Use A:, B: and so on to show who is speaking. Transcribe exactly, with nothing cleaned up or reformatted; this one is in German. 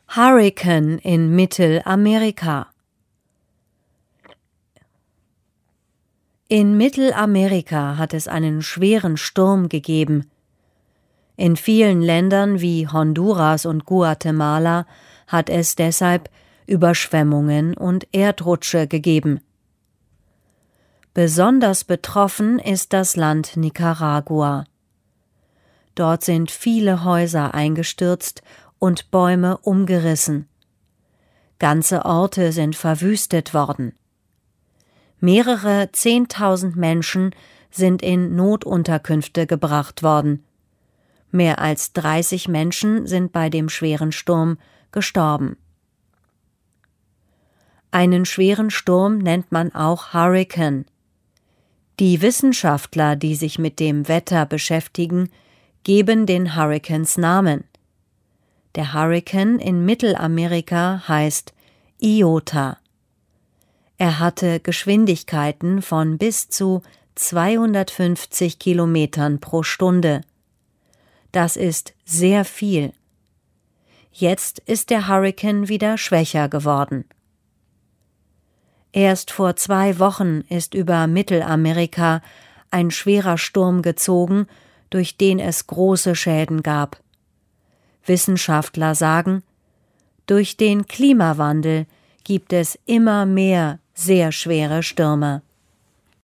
A: Hurrikan in Mittelamerika. In Mittelamerika hat es einen schweren Sturm gegeben. In vielen Ländern wie Honduras und Guatemala hat es deshalb Überschwemmungen und Erdrutsche gegeben. Besonders betroffen ist das Land Nicaragua. Dort sind viele Häuser eingestürzt und Bäume umgerissen. Ganze Orte sind verwüstet worden. Mehrere Zehntausend Menschen sind in Notunterkünfte gebracht worden. Mehr als dreißig Menschen sind bei dem schweren Sturm gestorben. Einen schweren Sturm nennt man auch Hurrikan. Die Wissenschaftler, die sich mit dem Wetter beschäftigen, geben den Hurrikans Namen. Der Hurrikan in Mittelamerika heißt Iota. Er hatte Geschwindigkeiten von bis zu zweihundertfünfzig Kilometern pro Stunde. Das ist sehr viel. Jetzt ist der Hurrikan wieder schwächer geworden. Erst vor zwei Wochen ist über Mittelamerika ein schwerer Sturm gezogen, durch den es große Schäden gab. Wissenschaftler sagen, durch den Klimawandel gibt es immer mehr sehr schwere Stürme.